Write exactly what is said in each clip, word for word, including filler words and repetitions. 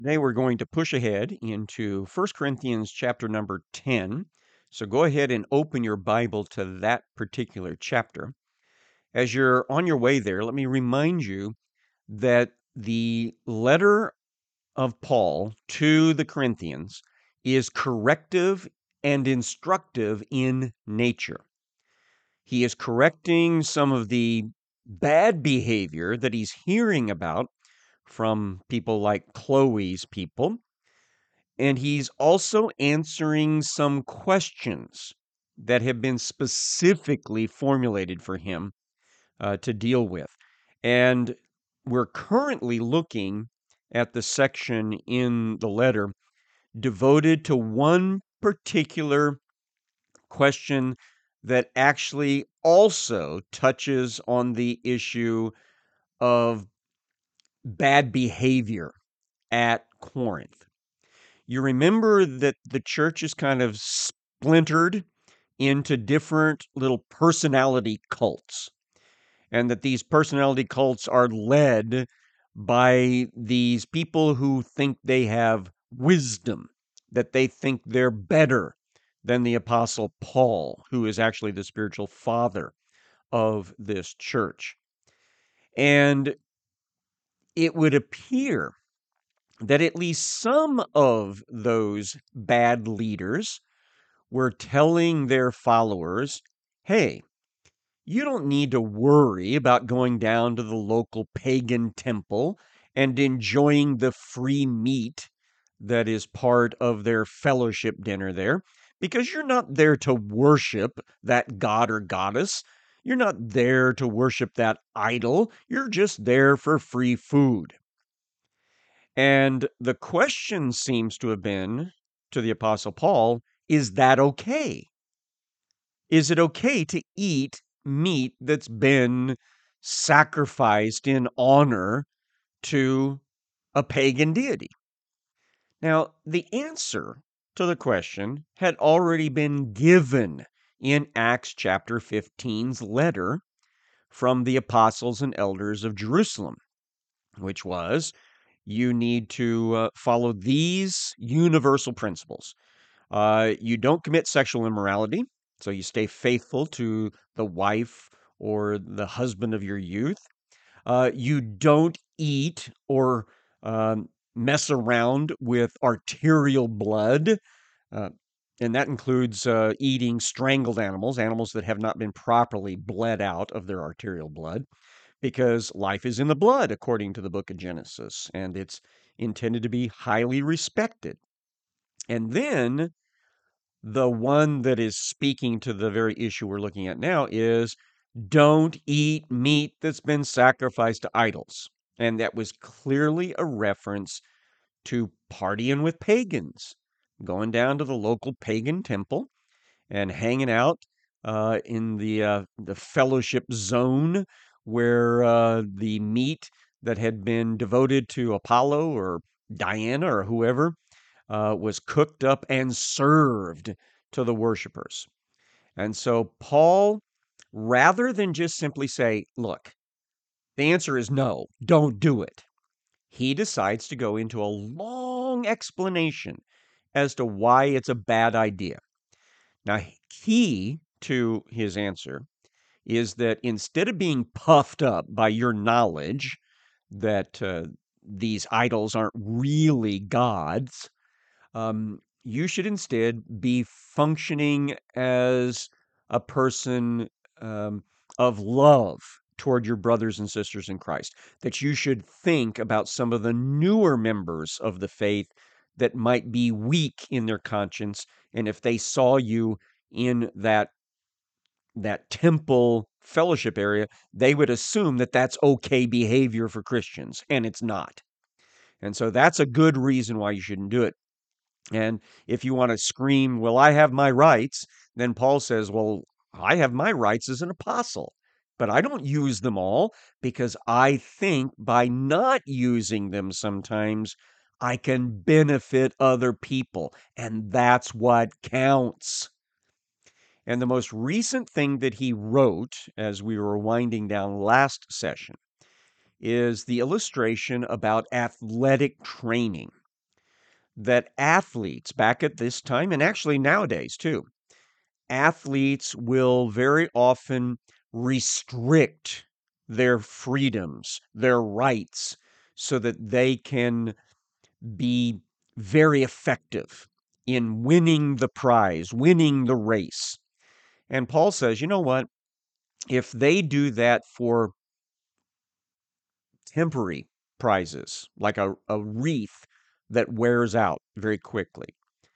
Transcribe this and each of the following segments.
Today we're going to push ahead into First Corinthians chapter number ten. So go ahead and open your Bible to that particular chapter. As you're on your way there, let me remind you that the letter of Paul to the Corinthians is corrective and instructive in nature. He is correcting some of the bad behavior that he's hearing about from people like Chloe's people. And he's also answering some questions that have been specifically formulated for him uh, to deal with. And we're currently looking at the section in the letter devoted to one particular question that actually also touches on the issue of bad behavior at Corinth. You remember that the church is kind of splintered into different little personality cults, and that these personality cults are led by these people who think they have wisdom, that they think they're better than the Apostle Paul, who is actually the spiritual father of this church. And it would appear that at least some of those bad leaders were telling their followers, hey, you don't need to worry about going down to the local pagan temple and enjoying the free meat that is part of their fellowship dinner there, because you're not there to worship that god or goddess. You're not there to worship that idol. You're just there for free food. And the question seems to have been to the Apostle Paul, is that okay? Is it okay to eat meat that's been sacrificed in honor to a pagan deity? Now, the answer to the question had already been given in Acts chapter fifteen's letter from the apostles and elders of Jerusalem, which was, you need to uh, follow these universal principles. Uh, you don't commit sexual immorality, so you stay faithful to the wife or the husband of your youth. Uh, you don't eat or um, mess around with arterial blood, uh, and that includes uh, eating strangled animals, animals that have not been properly bled out of their arterial blood, because life is in the blood, according to the book of Genesis, and it's intended to be highly respected. And then the one that is speaking to the very issue we're looking at now is don't eat meat that's been sacrificed to idols. And that was clearly a reference to partying with pagans, going down to the local pagan temple and hanging out uh, in the uh, the fellowship zone where uh, the meat that had been devoted to Apollo or Diana or whoever uh, was cooked up and served to the worshipers. And so Paul, rather than just simply say, look, the answer is no, don't do it, he decides to go into a long explanation as to why it's a bad idea. Now, key to his answer is that instead of being puffed up by your knowledge that uh, these idols aren't really gods, um, you should instead be functioning as a person um, of love toward your brothers and sisters in Christ. That you should think about some of the newer members of the faith that might be weak in their conscience, and if they saw you in that that temple fellowship area, they would assume that that's okay behavior for Christians, and it's not. And so that's a good reason why you shouldn't do it. And if you want to scream, well, I have my rights, then Paul says, well, I have my rights as an apostle, but I don't use them all because I think by not using them sometimes, I can benefit other people. And that's what counts. And the most recent thing that he wrote as we were winding down last session is the illustration about athletic training. that athletes back at this time, and actually nowadays too, athletes will very often restrict their freedoms, their rights, so that they can be very effective in winning the prize, winning the race. And Paul says, you know what? If they do that for temporary prizes, like a, a wreath that wears out very quickly,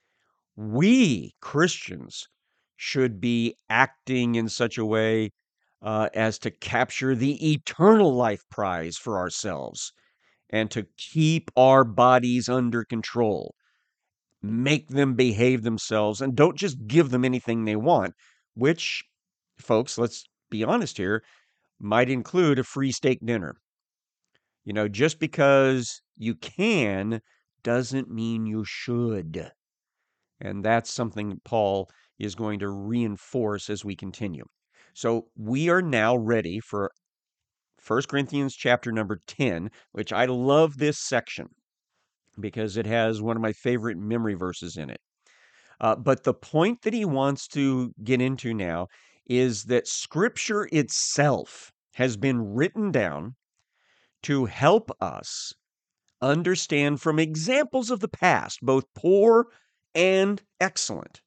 we Christians should be acting in such a way uh, as to capture the eternal life prize for ourselves and to keep our bodies under control, make them behave themselves, and don't just give them anything they want, which, folks, let's be honest here, might include a free steak dinner. You know, just because you can doesn't mean you should. And that's something Paul is going to reinforce as we continue. So we are now ready for First Corinthians chapter number ten, which I love this section because it has one of my favorite memory verses in it. Uh, but the point that he wants to get into now is that Scripture itself has been written down to help us understand from examples of the past, both poor and excellent,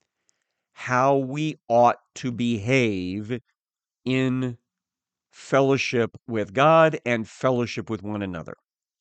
how we ought to behave in fellowship with God and fellowship with one another.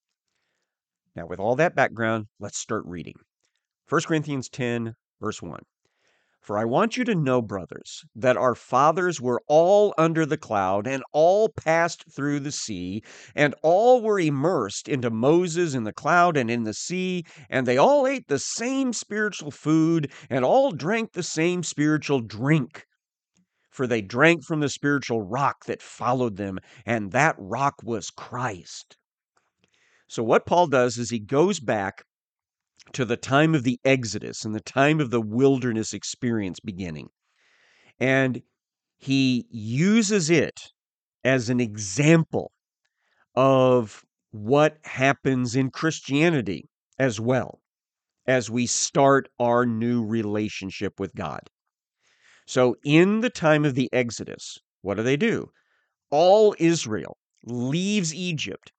Now, with all that background, let's start reading. First Corinthians ten, verse one. For I want you to know, brothers, that our fathers were all under the cloud, and all passed through the sea, and all were immersed into Moses in the cloud and in the sea, and they all ate the same spiritual food, and all drank the same spiritual drink. For they drank from the spiritual rock that followed them, and that rock was Christ. So, what Paul does is he goes back to the time of the Exodus and the time of the wilderness experience beginning. And he uses it as an example of what happens in Christianity as well as we start our new relationship with God. So, in the time of the Exodus, what do they do? All Israel leaves Egypt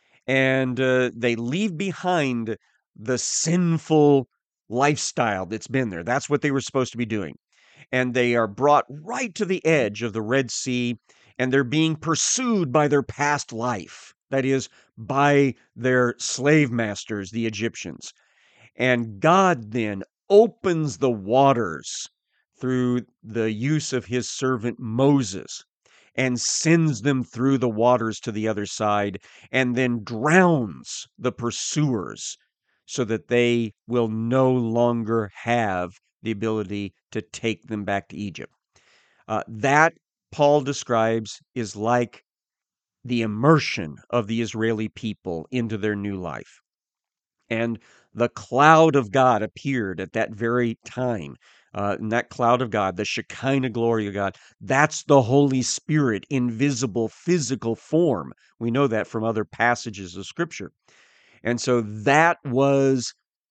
and uh, they leave behind the sinful lifestyle that's been there. That's what they were supposed to be doing. And they are brought right to the edge of the Red Sea, and they're being pursued by their past life. That is, by their slave masters, the Egyptians. And God then opens the waters through the use of his servant Moses and sends them through the waters to the other side, and then drowns the pursuers so that they will no longer have the ability to take them back to Egypt. Uh, that, Paul describes, is like the immersion of the Israeli people into their new life. And the cloud of God appeared at that very time. Uh, and that cloud of God, the Shekinah glory of God, that's the Holy Spirit in visible physical form. We know that from other passages of Scripture. And so that was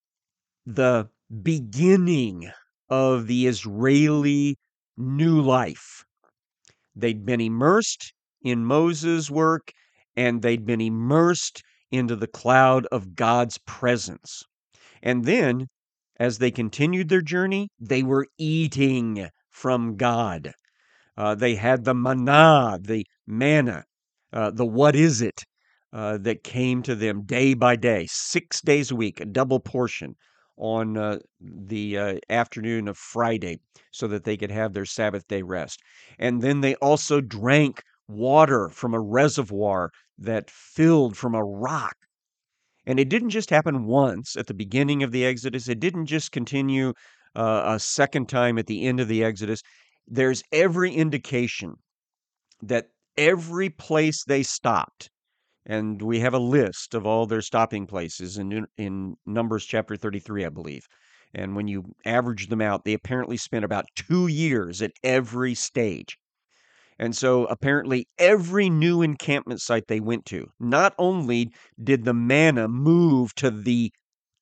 the beginning of the Israeli new life. They'd been immersed in Moses' work, and they'd been immersed into the cloud of God's presence. And then, as they continued their journey, they were eating from God. Uh, they had the manna, the manna, uh, the what is it uh, that came to them day by day, six days a week, a double portion on uh, the uh, afternoon of Friday so that they could have their Sabbath day rest. And then they also drank water from a reservoir that filled from a rock. And it didn't just happen once at the beginning of the Exodus. It didn't just continue uh, a second time at the end of the Exodus. There's every indication that every place they stopped, and we have a list of all their stopping places in, in Numbers chapter thirty-three, I believe. And when you average them out, they apparently spent about two years at every stage. And so apparently every new encampment site they went to, not only did the manna move to the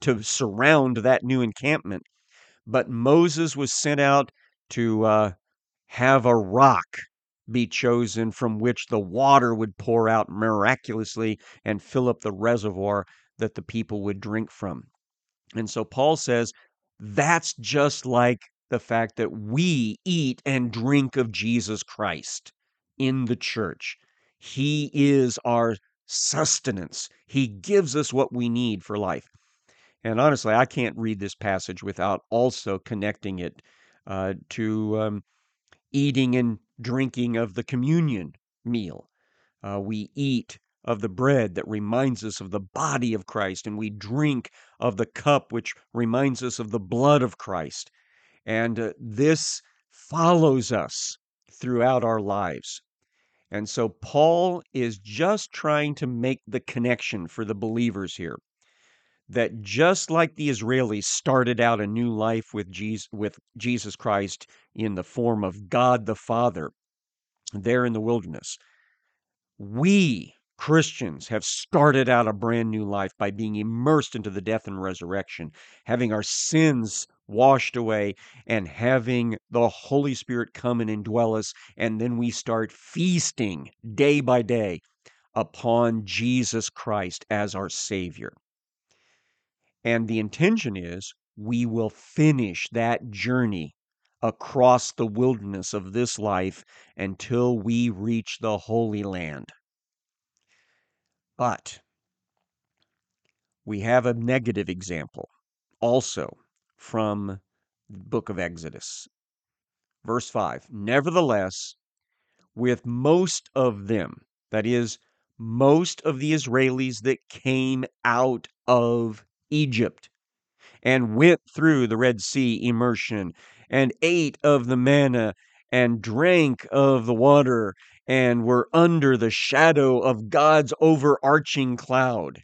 to surround that new encampment. But Moses was sent out to uh, have a rock be chosen from which the water would pour out miraculously and fill up the reservoir that the people would drink from. And so Paul says that's just like the fact that we eat and drink of Jesus Christ in the church. He is our sustenance. He gives us what we need for life. And honestly, I can't read this passage without also connecting it uh, to um, eating and drinking of the communion meal. Uh, we eat of the bread that reminds us of the body of Christ, and we drink of the cup which reminds us of the blood of Christ. And uh, this follows us throughout our lives. And so Paul is just trying to make the connection for the believers here that just like the Israelis started out a new life with Jesus, with Jesus Christ in the form of God the Father there in the wilderness, we Christians have started out a brand new life by being immersed into the death and resurrection, having our sins washed away, and having the Holy Spirit come and indwell us. And then we start feasting day by day upon Jesus Christ as our Savior. And the intention is we will finish that journey across the wilderness of this life until we reach the Holy Land. But we have a negative example also from the book of Exodus. Verse five, nevertheless, with most of them, that is, most of the Israelis that came out of Egypt and went through the Red Sea immersion and ate of the manna and drank of the water and were under the shadow of God's overarching cloud,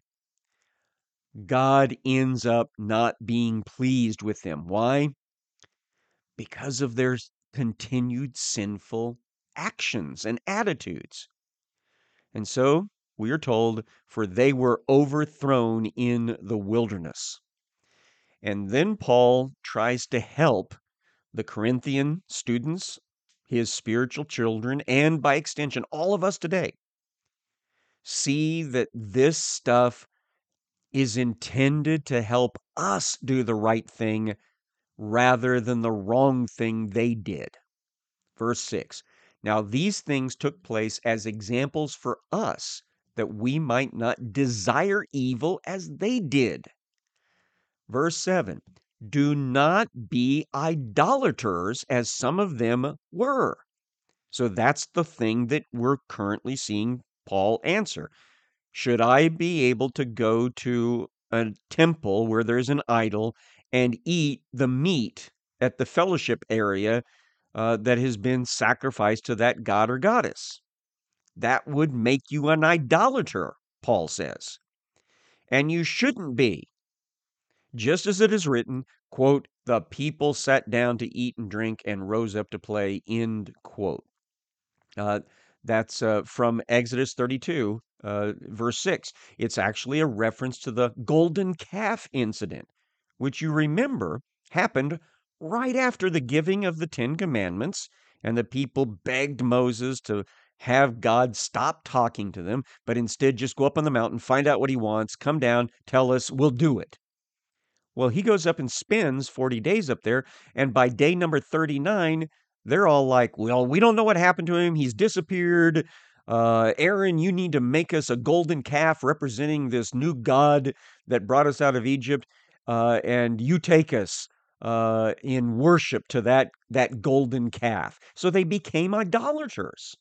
God ends up not being pleased with them. Why? Because of their continued sinful actions and attitudes. And so we are told, for they were overthrown in the wilderness. And then Paul tries to help the Corinthian students, his spiritual children, and by extension, all of us today, see that this stuff is intended to help us do the right thing rather than the wrong thing they did. Verse six, now these things took place as examples for us, that we might not desire evil as they did. Verse seven, do not be idolaters as some of them were. So that's the thing that we're currently seeing Paul answer. Should I be able to go to a temple where there's an idol and eat the meat at the fellowship area uh, that has been sacrificed to that god or goddess? That would make you an idolater, Paul says. And you shouldn't be. Just as it is written, quote, the people sat down to eat and drink and rose up to play, end quote. Uh, that's uh, from Exodus thirty-two, uh, verse six. It's actually a reference to the golden calf incident, which you remember happened right after the giving of the Ten Commandments, and the people begged Moses to have God stop talking to them, but instead just go up on the mountain, find out what he wants, come down, tell us, we'll do it. Well, he goes up and spends forty days up there, and by day number thirty-nine, they're all like, well, we don't know what happened to him. He's disappeared. Uh, Aaron, you need to make us a golden calf representing this new God that brought us out of Egypt, uh, and you take us uh, in worship to that, that golden calf. So they became idolaters.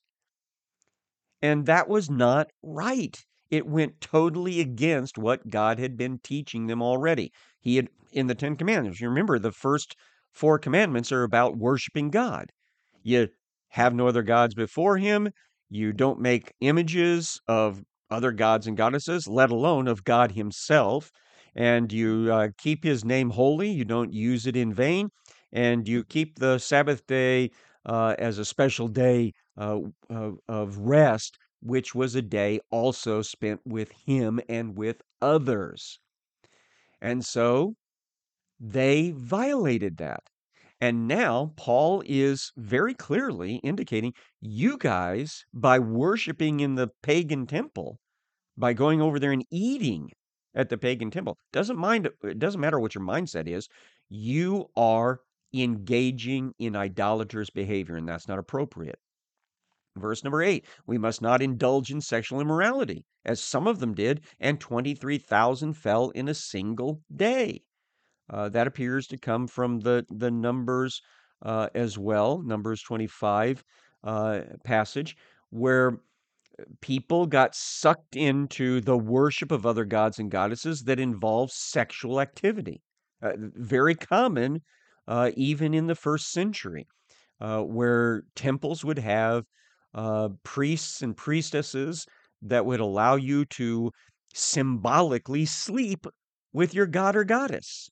And that was not right. It went totally against what God had been teaching them already. He had, in the Ten Commandments, you remember the first four commandments are about worshiping God. You have no other gods before him. You don't make images of other gods and goddesses, let alone of God himself. And you uh, keep his name holy. You don't use it in vain. And you keep the Sabbath day uh, as a special day uh, of, of rest, which was a day also spent with him and with others. And so they violated that. And now Paul is very clearly indicating you guys, by worshiping in the pagan temple, by going over there and eating at the pagan temple, doesn't mind, it doesn't matter what your mindset is, you are engaging in idolatrous behavior, and that's not appropriate. Verse number eight, we must not indulge in sexual immorality, as some of them did, and twenty-three thousand fell in a single day. Uh, that appears to come from the, the Numbers uh, as well, Numbers twenty-five uh, passage, where people got sucked into the worship of other gods and goddesses that involves sexual activity. Uh, very common, uh, even in the first century, uh, where temples would have uh, priests and priestesses that would allow you to symbolically sleep with your god or goddess.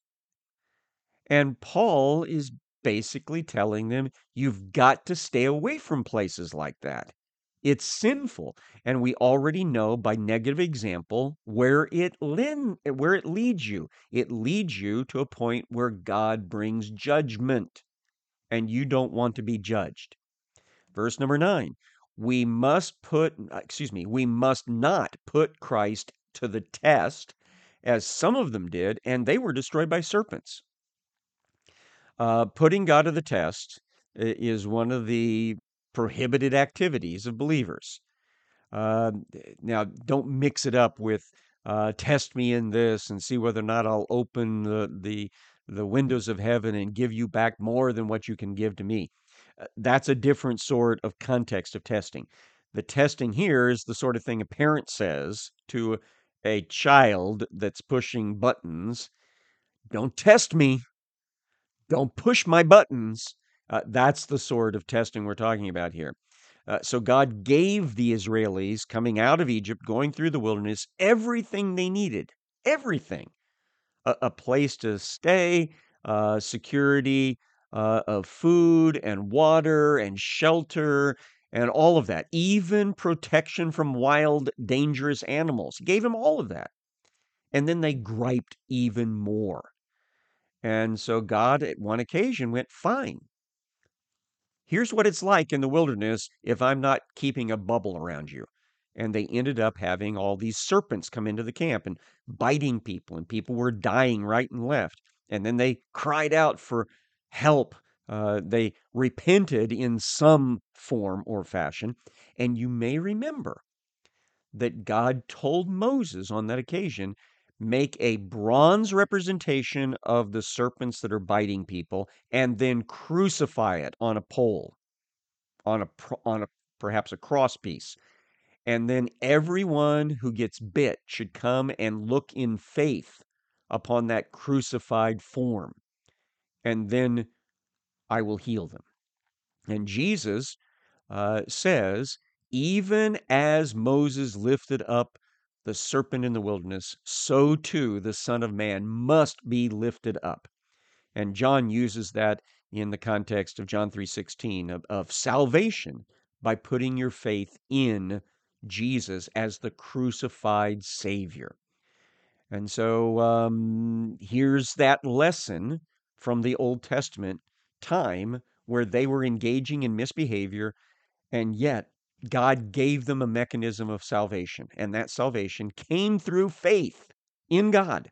And Paul is basically telling them, you've got to stay away from places like that. It's sinful, and we already know by negative example where it lin- where it leads you. It leads you to a point where God brings judgment, and you don't want to be judged. Verse number nine, we must put, excuse me, we must not put Christ to the test, as some of them did, and they were destroyed by serpents. Uh, putting God to the test i- is one of the prohibited activities of believers. Uh, now, don't mix it up with uh, test me in this and see whether or not I'll open the, the the windows of heaven and give you back more than what you can give to me. Uh, that's a different sort of context of testing. The testing here is the sort of thing a parent says to a child that's pushing buttons. Don't test me. Don't push my buttons. Uh, that's the sort of testing we're talking about here. Uh, so God gave the Israelis coming out of Egypt, going through the wilderness, everything they needed, everything, a, a place to stay, uh, security uh, of food and water and shelter and all of that, even protection from wild, dangerous animals. He gave them all of that. And then they griped even more. And so God, at one occasion, went, fine. Here's what it's like in the wilderness if I'm not keeping a bubble around you. And they ended up having all these serpents come into the camp and biting people, and people were dying right and left. And then they cried out for help. Uh, they repented in some form or fashion. And you may remember that God told Moses on that occasion, make a bronze representation of the serpents that are biting people and then crucify it on a pole, on a on a perhaps a cross piece. And then everyone who gets bit should come and look in faith upon that crucified form, and then I will heal them. And Jesus uh, says, even as Moses lifted up the serpent in the wilderness, so too the Son of Man must be lifted up. And John uses that in the context of John three sixteen of, of salvation by putting your faith in Jesus as the crucified Savior. And so um, here's that lesson from the Old Testament time where they were engaging in misbehavior, and yet God gave them a mechanism of salvation, and that salvation came through faith in God.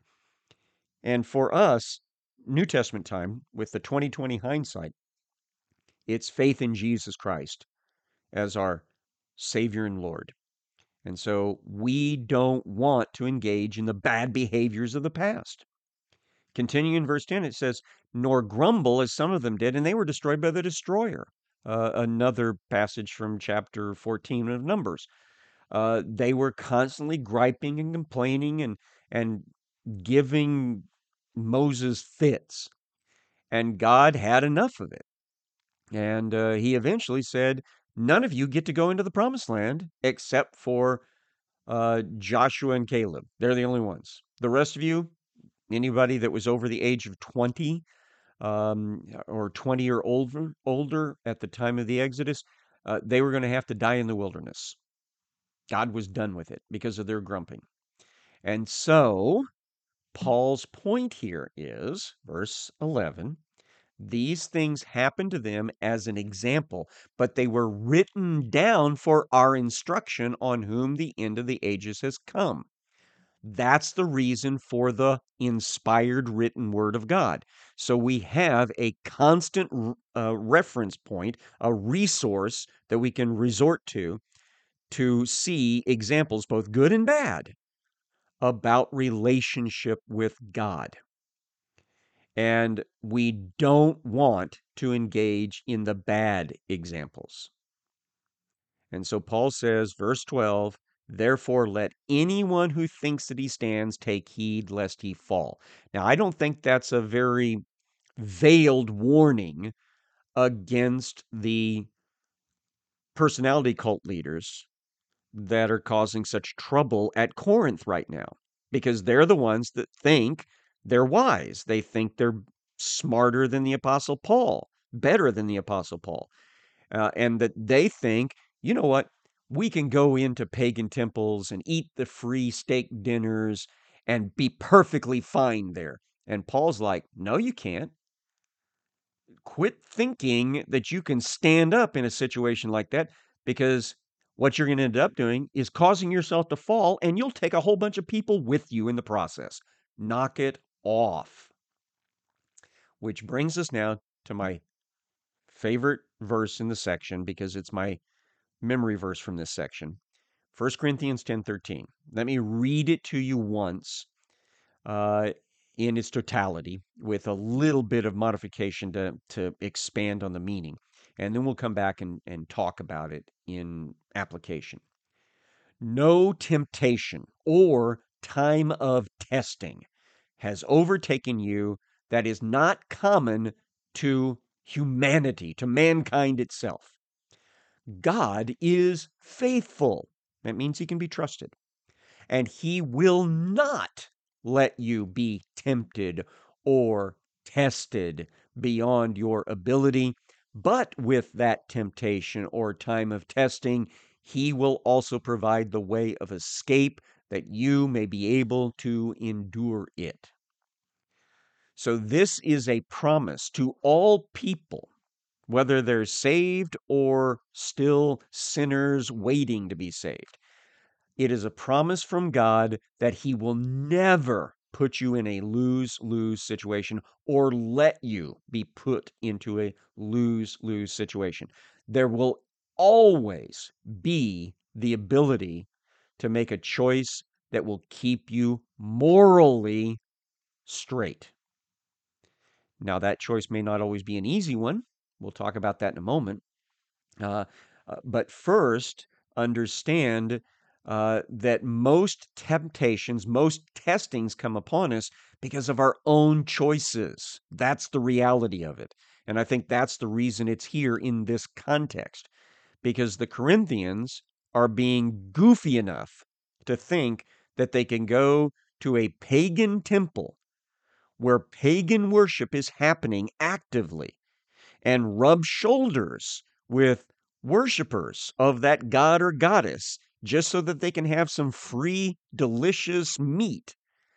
And for us, New Testament time, with the twenty twenty hindsight, it's faith in Jesus Christ as our Savior and Lord. And so we don't want to engage in the bad behaviors of the past. Continuing in verse ten, it says, nor grumble as some of them did, and they were destroyed by the destroyer. Uh, another passage from chapter fourteen of Numbers. Uh, they were constantly griping and complaining and and giving Moses fits, and God had enough of it. And uh, he eventually said, none of you get to go into the promised land except for uh, Joshua and Caleb. They're the only ones. The rest of you, anybody that was over the age of twenty um, or twenty or older, older at the time of the Exodus, uh, they were going to have to die in the wilderness. God was done with it because of their grumping. And so Paul's point here is, verse eleven, these things happened to them as an example, but they were written down for our instruction on whom the end of the ages has come. That's the reason for the inspired written word of God. So we have a constant uh, reference point, a resource that we can resort to to see examples, both good and bad, about relationship with God. And we don't want to engage in the bad examples. And so Paul says, verse twelve, therefore let anyone who thinks that he stands take heed lest he fall. Now, I don't think that's a very veiled warning against the personality cult leaders that are causing such trouble at Corinth right now, because they're the ones that think they're wise. They think they're smarter than the Apostle Paul, better than the Apostle Paul, uh, and that they think, you know what, we can go into pagan temples and eat the free steak dinners and be perfectly fine there. And Paul's like, no, you can't. Quit thinking that you can stand up in a situation like that, because what you're going to end up doing is causing yourself to fall, and you'll take a whole bunch of people with you in the process. Knock it off. Which brings us now to my favorite verse in the section, because it's my memory verse from this section. First Corinthians ten thirteen. Let me read it to you once uh, in its totality, with a little bit of modification to, to expand on the meaning. And then we'll come back and, and talk about it in application. No temptation or time of testing has overtaken you that is not common to humanity, to mankind itself. God is faithful. That means he can be trusted. And he will not let you be tempted or tested beyond your ability. But with that temptation or time of testing, he will also provide the way of escape that you may be able to endure it. So this is a promise to all people, whether they're saved or still sinners waiting to be saved. It is a promise from God that he will never put you in a lose-lose situation or let you be put into a lose-lose situation. There will always be the ability to make a choice that will keep you morally straight. Now, that choice may not always be an easy one. We'll talk about that in a moment. Uh, uh, but first, understand uh, that most temptations, most testings come upon us because of our own choices. That's the reality of it. And I think that's the reason it's here in this context, because the Corinthians are being goofy enough to think that they can go to a pagan temple where pagan worship is happening actively and rub shoulders with worshipers of that god or goddess just so that they can have some free, delicious meat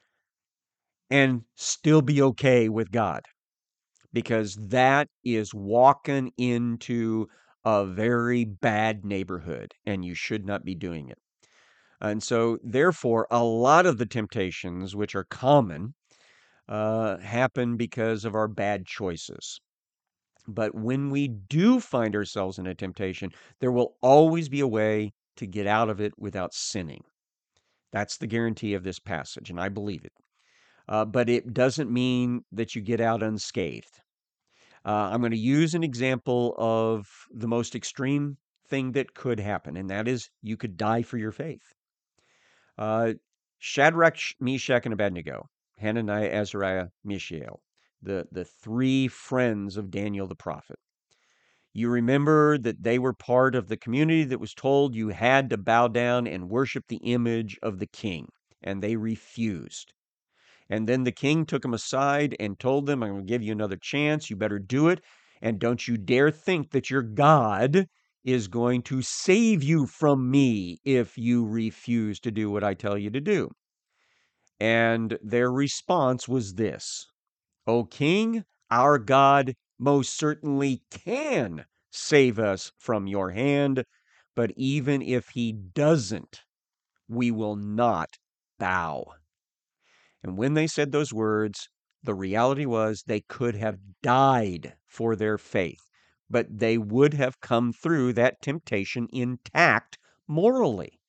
and still be okay with God. Because that is walking into a very bad neighborhood, and you should not be doing it. And so, therefore, a lot of the temptations which are common uh, happen because of our bad choices. But when we do find ourselves in a temptation, there will always be a way to get out of it without sinning. That's the guarantee of this passage, and I believe it. Uh, but it doesn't mean that you get out unscathed. Uh, I'm going to use an example of the most extreme thing that could happen, and that is you could die for your faith. Uh, Shadrach, Meshach, and Abednego, Hananiah, Azariah, Mishael, the, the three friends of Daniel the prophet. You remember that they were part of the community that was told you had to bow down and worship the image of the king, and they refused. And then the king took them aside and told them, I'm going to give you another chance. You better do it. And don't you dare think that your God is going to save you from me if you refuse to do what I tell you to do. And their response was this: "O king, our God most certainly can save us from your hand, but even if he doesn't, we will not bow." And when they said those words, the reality was they could have died for their faith, but they would have come through that temptation intact morally.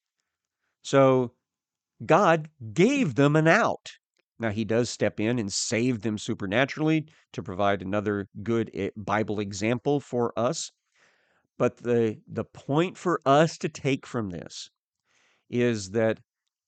So God gave them an out. Now, he does step in and save them supernaturally to provide another good eh, Bible example for us. But the, the point for us to take from this is that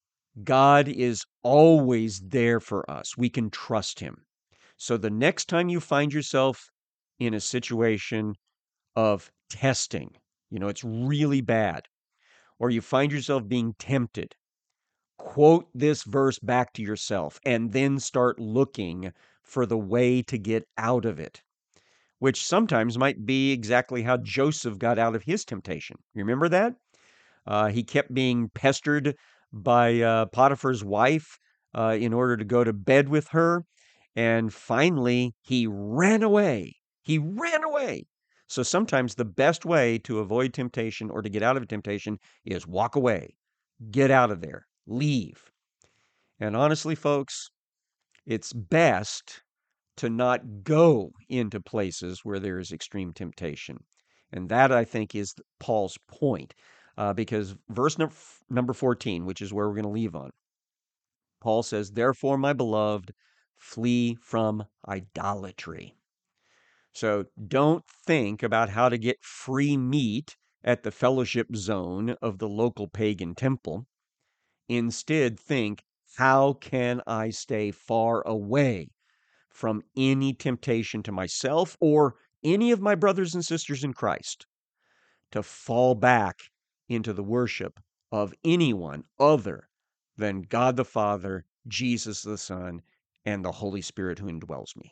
God is always there for us. We can trust him. So the next time you find yourself in a situation of testing, you know, it's really bad, or you find yourself being tempted, quote this verse back to yourself and then start looking for the way to get out of it, which sometimes might be exactly how Joseph got out of his temptation. Remember that? Uh, he kept being pestered by uh, Potiphar's wife uh, in order to go to bed with her. And finally, he ran away. He ran away. So sometimes the best way to avoid temptation or to get out of a temptation is walk away, get out of there, leave. And honestly, folks, it's best to not go into places where there is extreme temptation. And that, I think, is Paul's point. Uh, because verse num- number fourteen, which is where we're going to leave on, Paul says, "Therefore, my beloved, flee from idolatry." So don't think about how to get free meat at the fellowship zone of the local pagan temple. Instead, think, how can I stay far away from any temptation to myself or any of my brothers and sisters in Christ to fall back into the worship of anyone other than God the Father, Jesus the Son, and the Holy Spirit who indwells me?